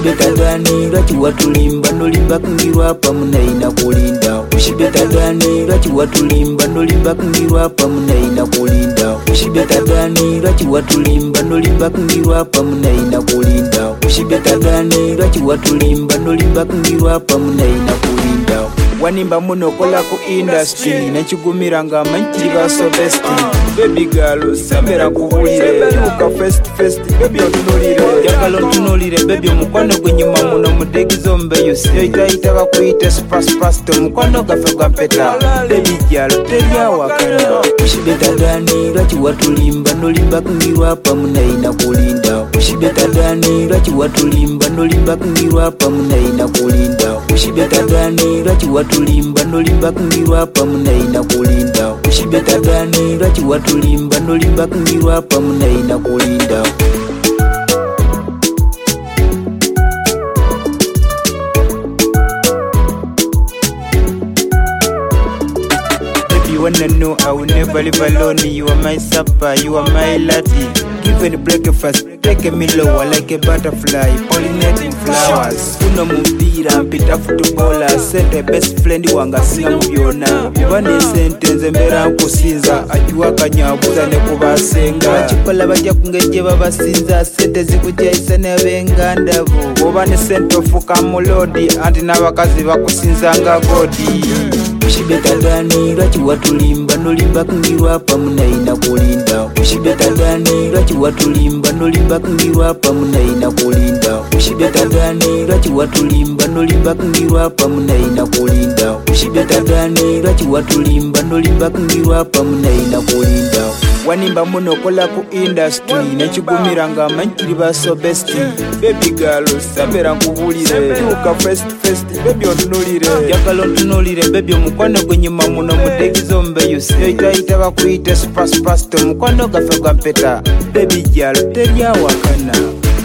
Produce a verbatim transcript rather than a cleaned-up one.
Ushibetagani lwaki watulimba nolimba kungirwa pamunaina kulinda. Ushibetagani lwaki watulimba nolimba kungirwa pamunaina kulinda. Ushibetagani lwaki watulimba nolimba kungirwa pamunaina kulinda. Ushibetagani lwaki watulimba nolimba kungirwa pamunaina kulinda. Wanimba muno kola ku industry nekigumira nga manchiri baso best. Baby girl samera kubulire yuka first first baby otunulire yakalo otunulire baby omukwano gwenyuma muno mudegizo mbeyo siyo itaita bakuyite super fast omukwano gafe gwa mpeta baby girl terya wakana. Ushibetagani lwaki watulimba nolimba kungirwa pamunaina kulinda. Ushibetagani lwaki watulimba nolimba kungirwa pamunaina kulinda. Ushibetagani lwaki watulimba nolimba kungirwa pamunaina kulinda. Ushibetagani lwaki watulimba nolimba kungirwa pamunaina kulinda. You wanna know I will never live alone. You are my supper, you are my latte. Give breakfast, take a meal lower like a butterfly, pollinating flowers. Uno mubira, mpita footballer, set a best friend wanga singa mubyona. Bane sentence mbera nkusinza, ajuwa kanyabuza ne kubasenga. Bachikola bajja kungeje babasinza, sente zikujja isane benganda bo. Obane sente ofuka mulodi, anti n'abakazi bakusinza nga godi. Ushibetagani lwaki watulimba nolimba kungirwa pamunaina kulinda. Ushibetagani lwaki watulimba nolimba kungirwa pamunaina kulinda. Ushibetagani lwaki watulimba nolimba kungirwa pamunaina kulinda. Ushibetagani lwaki watulimba nolimba kungirwa pamunaina kulinda. Wanimba muno kola ku industry nekigumira nga manchiri baso best. Baby girl samera nkubulire yuka first first baby otunulire yakalo otunulire baby omukwano gwenyuma muno mudegizo mbeyo siyo itaita bakuyite super fast omukwano gafe gwa mpeta baby girl terya wakana.